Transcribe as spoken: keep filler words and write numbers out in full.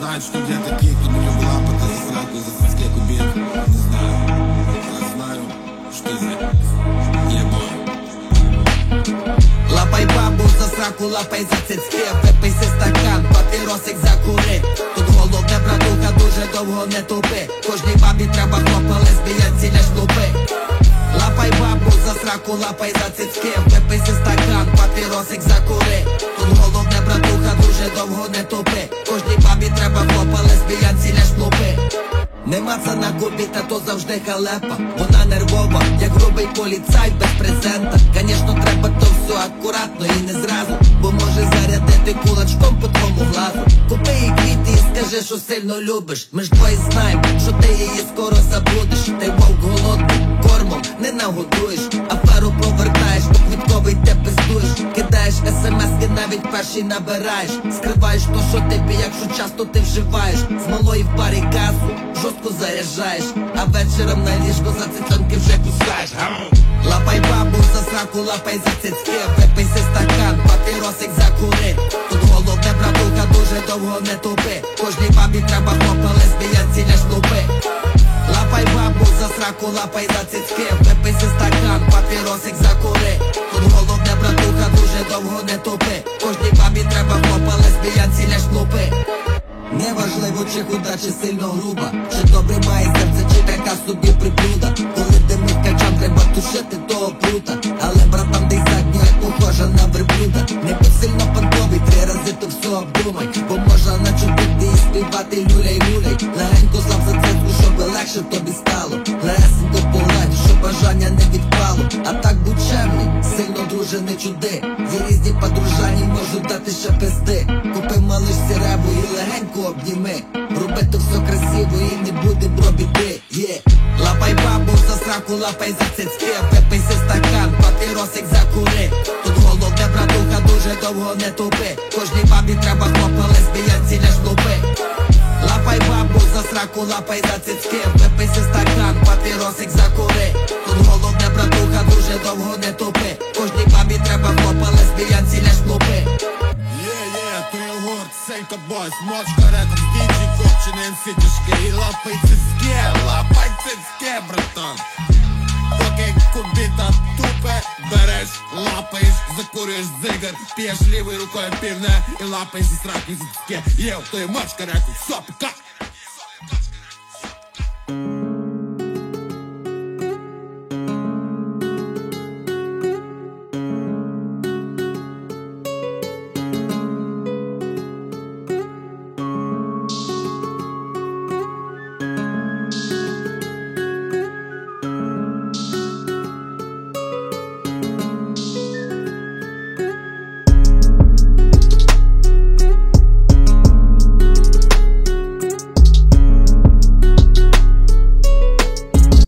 знают, что я таких, кто не любит лапать за сраку, за сиськи кубик. Не знаю, я знаю, что за ебой. Лапай бабу за сраку, лапай за цицьки, випий си стакан, папіросик закури. Тут головне, братуха, дуже довго не тупи. Кожній бабі треба хлопа, лесбіянці ляж лупи. Лапай бабу за сраку, лапай за цицьки, випий си стакан, папіросик закури. Тут головне, братуха, дуже довго не тупи. Кожній бабі треба хлопа, лесбіянці ляж лупи. Нема це на кубі, та то завжди халепа. Вона нервова, як грубий поліцай без презента. Конечно, треба то все акуратно і не зразу, бо може зарядити кулачком по твому глазу. Купи їй квіти і скажи, що сильно любиш. Ми ж двоє знаємо, що ти її скоро забудеш. Ти вовк голодний, кормом не нагодуєш. Аферу повертаєш, бо квітковий те пиздуєш. Кидаєш смс-ки, навіть перший набираєш. Скриваєш то, що тобі, якщо часто ти вживаєш. З малої в парі касу жорстко заряджаєш, а вечором на ліжко за цицьонки вже кусаєш. Лапай бабу за сраку, лапай за цицьки, випий си стакан, папіросик закури. Тут головне, братуха, дуже довго не тупи. Кожній бабі треба хлопа, лесбіянці ляж лупи. Лапай бабу за сраку, лапай за цицьки, випий си стакан, папіросик закури. Тут головне, братуха, дуже довго не тупи. Кожній бабі треба хлопа, лесбіянці ляж лупи. Неважливо, чи худа, чи сильно груба, чи добре має серце, чи така собі приблуда. Коли димить качан, треба тушити того прута. Але братам десь задню, як похожа на верблюда. Не будь сильно панковий, три рази то все обдумай, бо можна начудити і співати люляй-люляй. Легенько злап за цепку, щоб легше тобі стало. Легесенько погладь, щоб бажання не відпало. А так будь чемний, сильно, друже, не чуди. Є різні подружані, можуть дати ще пизди. Купи малиш сіребу і легенько обніми. Роби то все красиво і не буде бробіти. Yeah. Лапай бабу за сраку, лапай за цицьки, випий си стакан, папіросик закури. Тут головне, братуха, дуже довго не тупи. Кожній бабі треба хлопа, лесбіянці ляж лупи. Лапай бабу за сраку, лапай за цицьки, випий си стакан, папіросик закури. Тут головне, братуха, дуже довго не тупи. Кожній бабі треба хлопа, лесбіянці ляж лупи. Сенька бойс, мочка редом, діджі, копчені, енситішки. І лапай цицьки, лапай цицьки, братан. Поки кубіта тупе, береш, лапаєш, закурюєш зигар, п'єш лівою рукою півне і лапаєш зі сраку зі цицьки. Єв, то є мочка реку, все, піка.